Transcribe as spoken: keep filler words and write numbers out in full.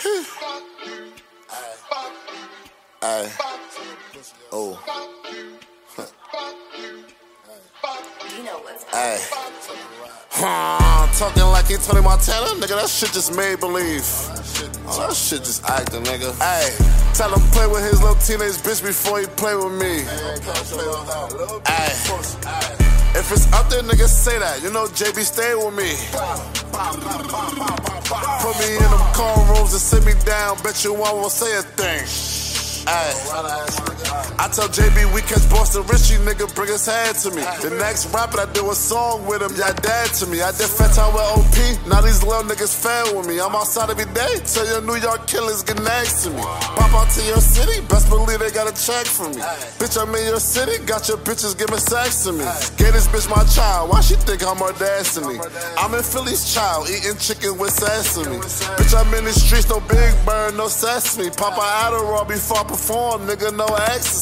Ay. Oh. Ay. Huh, talking like he Tony Montana, nigga, that shit just made believe. Oh, that shit just acting, nigga. Ay, tell him play with his little teenage bitch before he play with me. Ay, if it's up there, nigga, say that. You know J B stay with me. Put me in them cornrows and sit me down. Bet you one won't say a thing. Ay. I tell J B we catch Boston Richie, nigga, bring his hand to me. The next rapper I do a song with him, y'all dad to me. I did Fat Time with O P, now these little niggas fan with me. I'm outside every day, tell your New York killers get next to me. Pop out to your city, best believe they got a check for me. Bitch, I'm in your city, got your bitches giving sex to me. Gave this bitch my child, why she think I'm her destiny? I'm in Philly's child, eating chicken with sesame. Bitch, I'm in the streets, no Big Bird, no sesame. Pop out Adderall before I perform, nigga, no access.